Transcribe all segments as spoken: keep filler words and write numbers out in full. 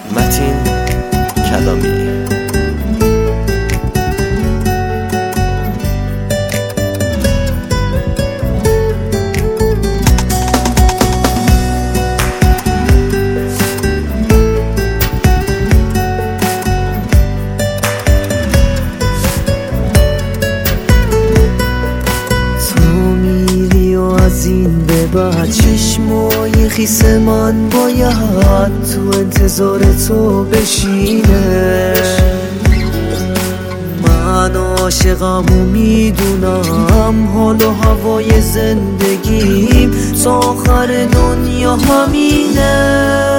متین کلامی. از این به بعد چشمای خیس من باید تو انتظار تو بشینه. من عاشقم و میدونم حال و هوای زندگیم تا آخر دنیا همینه.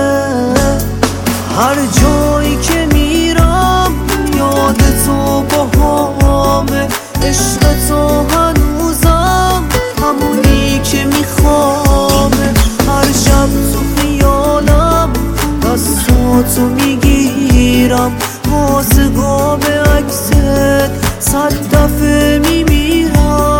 هر جایی که میرم یاد تو باهامه، عشق تو هنوزم همونی که میخوامه. هر شب تو خیالم دستاتو میگیرم، واسه گام عکست صد دفعه میمیرم.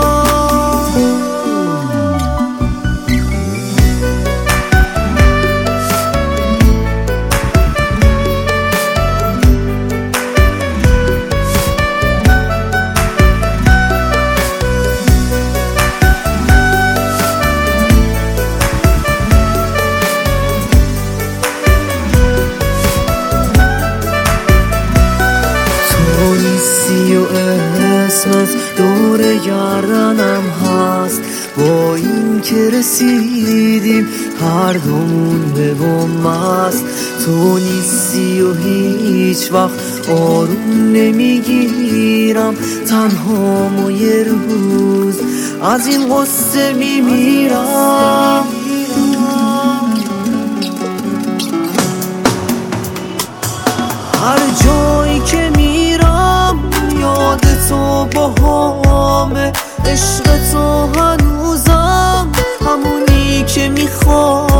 نیستی و اسمت دور گردنم هست، با این که رسیدیم هر دومون به بوم است. تو نیستی و هیچ وقت آروم نمیگیرم، تنهام و یه روز از این قصه میمیرم. هر جایی که میرم یاد تو باهامه، عشق تو هنوزم همونی که میخوام.